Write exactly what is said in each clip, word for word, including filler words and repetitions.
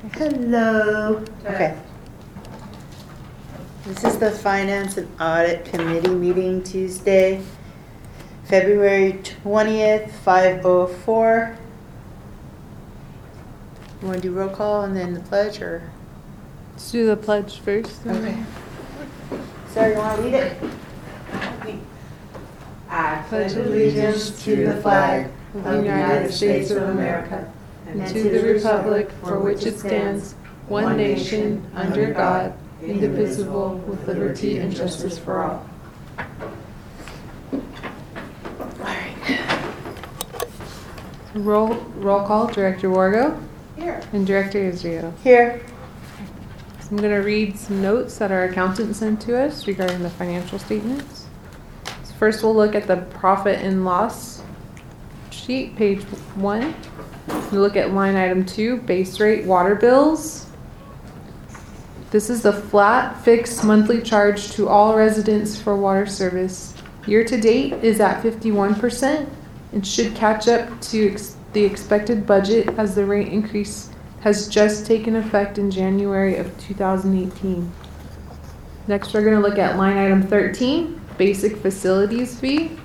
Hello. Okay. This is the Finance and Audit Committee meeting Tuesday, February twentieth, five oh four. You want to do roll call and then the pledge, or? Let's do the pledge first. Okay. Sarah, you want to lead it? I pledge allegiance to the flag of the United States of America and to the republic for which it stands, one nation, under God, indivisible, with liberty and justice for all. Roll roll call, Director Wargo. Here. And Director Israel. Here. So I'm going to read some notes that our accountant sent to us regarding the financial statements. So first, we'll look at the profit and loss sheet, page one. We'll look at line item two, base rate water bills. This is the flat, fixed monthly charge to all residents for water service. Year to date is at fifty-one percent and should catch up to ex- the expected budget as the rate increase has just taken effect in January of two thousand eighteen. Next, we're going to look at line item thirteen, basic facilities fee.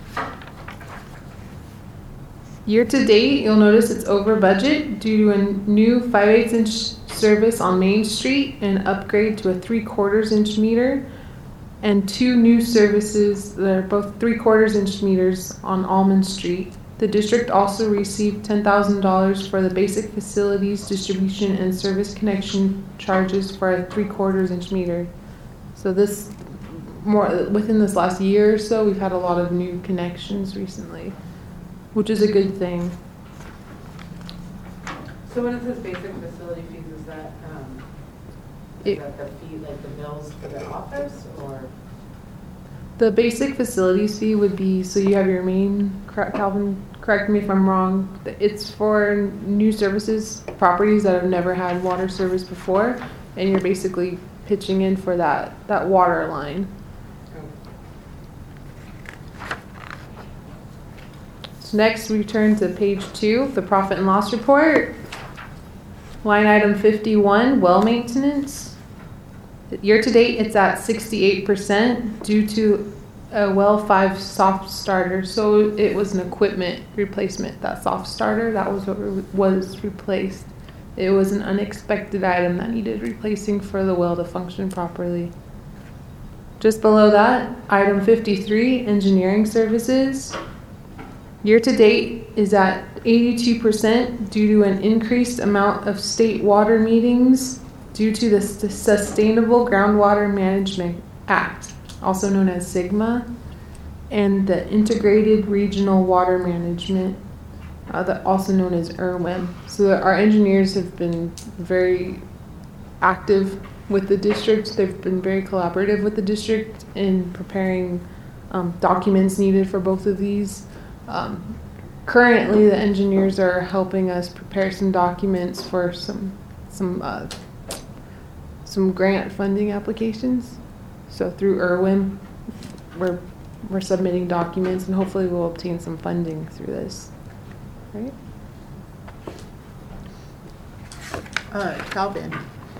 Year to date, you'll notice it's over budget due to a new five eighths inch service on Main Street and upgrade to a three quarters inch meter, and two new services that are both three quarters inch meters on Almond Street. The district also received ten thousand dollars for the basic facilities distribution and service connection charges for a three quarters inch meter. So this, more within this last year or so, we've had a lot of new connections recently, which is a good thing. So when it says basic facility fees, is that, um, is It- that the fee, like the bills for the office, or? The basic facilities fee would be, so you have your main, correct, Calvin, correct me if I'm wrong, it's for new services, properties that have never had water service before, and you're basically pitching in for that, that water line. So next we turn to page two, the profit and loss report. Line item fifty-one, well maintenance. Year to date, it's at sixty-eight percent due to a well five soft starter. So it was an equipment replacement, that soft starter, that was what re- was replaced. It was an unexpected item that needed replacing for the well to function properly. Just below that, item fifty-three, engineering services. Year to date is at eighty-two percent due to an increased amount of state water meetings due to the S- Sustainable Groundwater Management Act, also known as SIGMA, and the Integrated Regional Water Management, uh, that also known as I R W A M. So that our engineers have been very active with the district. They've been very collaborative with the district in preparing um, documents needed for both of these. Um, currently, the engineers are helping us prepare some documents for some some uh, some grant funding applications. So through I R W A M, we're we're submitting documents, and hopefully we'll obtain some funding through this. Right? Uh, Calvin.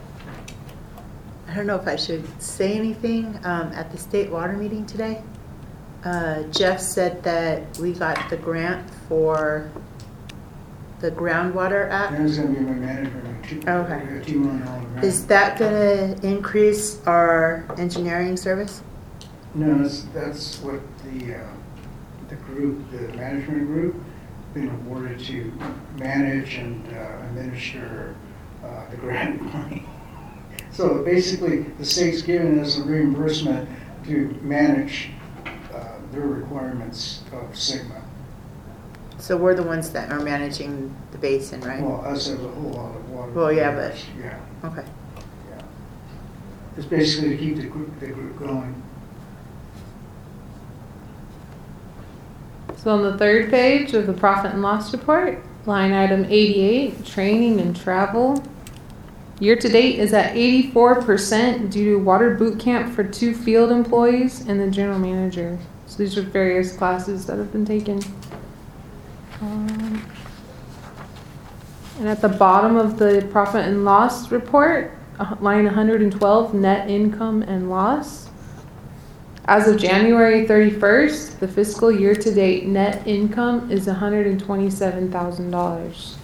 I don't know if I should say anything. Um, at the state water meeting today, uh, Jeff said that we got the grant for the Groundwater Act. That's gonna be my management. Okay. We got team on all the ground. Is that going to increase our engineering service? No, that's, that's what the, uh, the group, the management group, been awarded to manage and uh, administer uh, the grant money. So basically, the state's giving us a reimbursement to manage uh, their requirements of SIGMA. So we're the ones that are managing the basin, right? Well, us as a whole lot of water. Well, yeah, but- Yeah, Okay. yeah. It's basically to keep the group, the group going. So on the third page of the profit and loss report, line item eighty-eight, training and travel. Year to date is at eighty-four percent due to water boot camp for two field employees and the general manager. So these are various classes that have been taken. Um, And at the bottom of the profit and loss report, uh, line one hundred twelve, net income and loss. As of January thirty-first, the fiscal year-to-date net income is one hundred twenty-seven thousand dollars.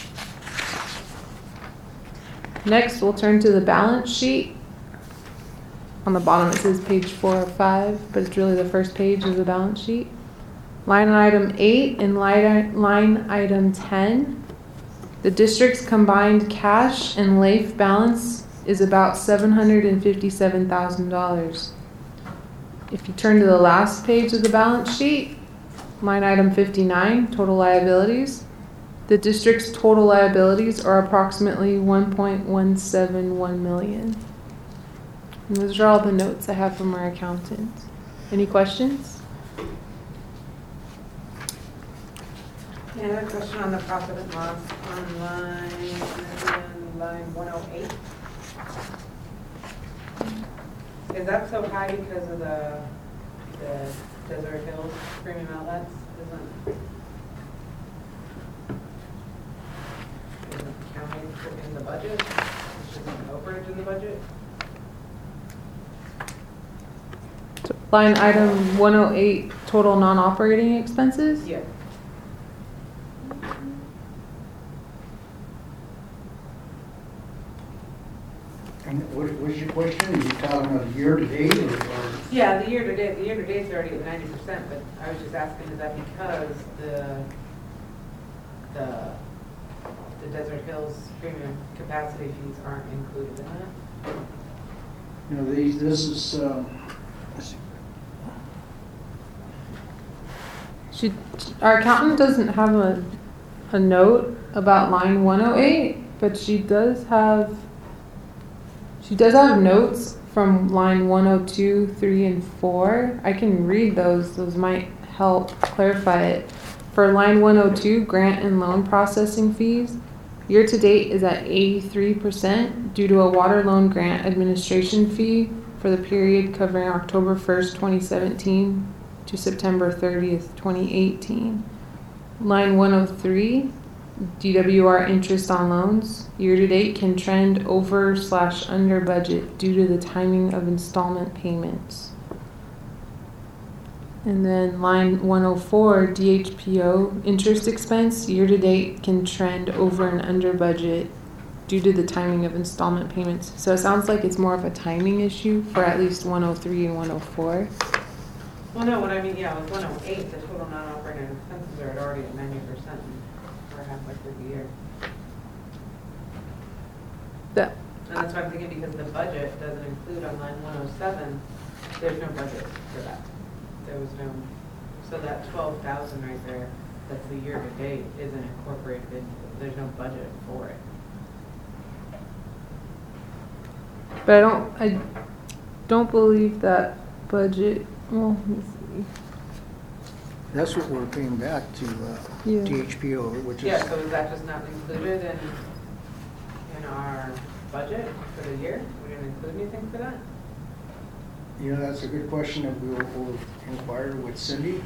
Next, we'll turn to the balance sheet. On the bottom, it says page four or five, but it's really the first page of the balance sheet. Line item eight and line, line item ten. The district's combined cash and L A I F balance is about seven hundred fifty-seven thousand dollars. If you turn to the last page of the balance sheet, line item fifty-nine, total liabilities. The district's total liabilities are approximately one point one seven one million. And those are all the notes I have from our accountant. Any questions? Yeah, I have a question on the profit and loss on line, line one oh eight. Is that so high because of the, the Desert Hills premium outlets? Isn't, isn't counting in the budget? Isn't an overage in the budget? So line item one oh eight, total non-operating expenses? Yeah. And what was your question? Are you talking about year-to-date or? or- Yeah, the year-to-date, the year-to-date's already at ninety percent, but I was just asking, is that because the, the, the Desert Hills premium capacity fees aren't included in that? You know, these, this is, um, let's see. She, our accountant doesn't have a, a note about line one oh eight, but she does have, she does have notes from line one oh two, three, and four. I can read those. Those might help clarify it. For line one oh two, grant and loan processing fees, year to date is at eighty-three percent due to a water loan grant administration fee for the period covering October first, twenty seventeen to September thirtieth, twenty eighteen. Line one oh three, D W R interest on loans, year-to-date can trend over slash under budget due to the timing of installment payments. And then line one oh four, D H P O, interest expense, year-to-date can trend over and under budget due to the timing of installment payments. So it sounds like it's more of a timing issue for at least one oh three and one oh four. Well, no, what I mean, yeah, with one oh eight, the total non-operating expenses are already at ninety percent. We're halfway through the year. That, And that's why I'm thinking, because the budget doesn't include on line one oh seven, there's no budget for that. There was no, so that twelve thousand right there, that's the year to date, isn't incorporated into, there's no budget for it. but I don't, I don't believe that budget, well, let me see. That's what we're paying back to uh, Yeah. T H P O, which is. Yeah, so is that just not included in, in our budget for the year? We didn't include anything for that? You know, that's a good question that we'll, we'll inquire with Cindy.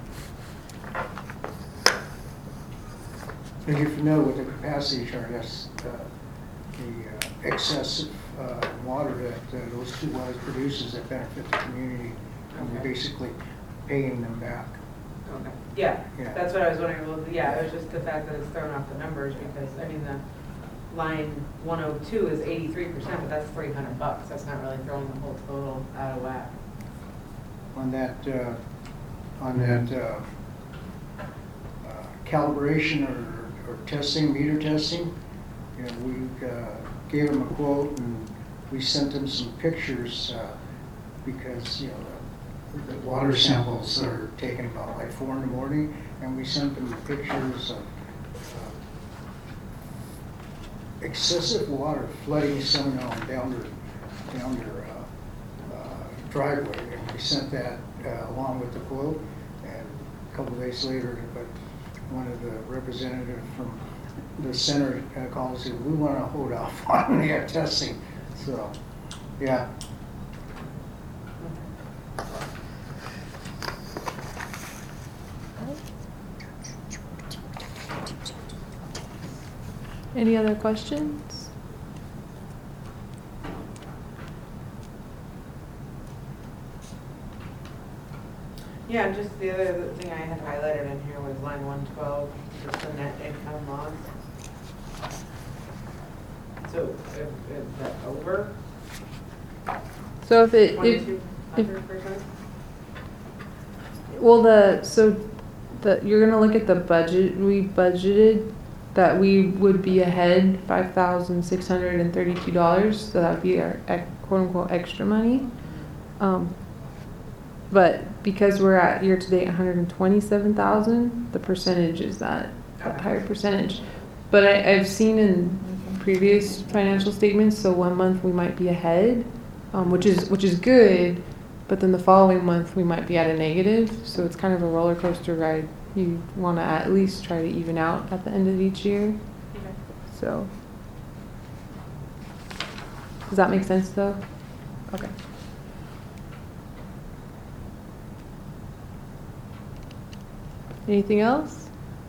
As you're familiar with the capacity chart, that's uh, the uh, excess uh, water that uh, those two wells produces that benefit the community, and we're Okay. basically paying them back. Okay. Yeah, Yeah. that's what I was wondering. Well, yeah, it was just the fact that it's thrown off the numbers because, I mean, the line one oh two is eighty-three percent, but that's three hundred bucks. That's not really throwing the whole total out of whack. On that, uh, on that uh, uh, calibration or, or testing, meter testing, you know, we uh, gave them a quote and we sent them some pictures uh, because, you know, the, the water samples are taken about like four in the morning, and we sent them pictures of uh, excessive water flooding Seminole down their, down their uh, uh, driveway, and we sent that uh, along with the quote. And a couple of days later, but one of the representatives from the center uh, called and said, "We want to hold off on that testing." So, yeah. Any other questions? Yeah, just the other thing I had highlighted in here was line one twelve, just the net income loss. So is, is that over So if it, if, twenty-two hundred percent? well, the, so the, you're gonna look at the budget, we budgeted that we would be ahead five thousand six hundred and thirty-two dollars, so that would be our ec- quote unquote extra money. Um, but because we're at year-to-date one hundred twenty-seven thousand, the percentage is that, that Okay. higher percentage. But I, I've seen in previous financial statements, so one month we might be ahead, um, which is, which is good, but then the following month we might be at a negative, so it's kind of a roller coaster ride. You wanna at least try to even out at the end of each year, Okay. so. Does that make sense though? Okay. Anything else?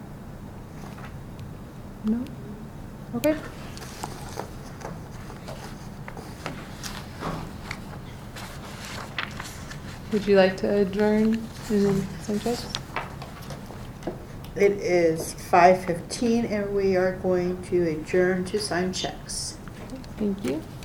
No? Okay. Would you like to adjourn and then some checks? It is five fifteen and we are going to adjourn to sign checks. Thank you.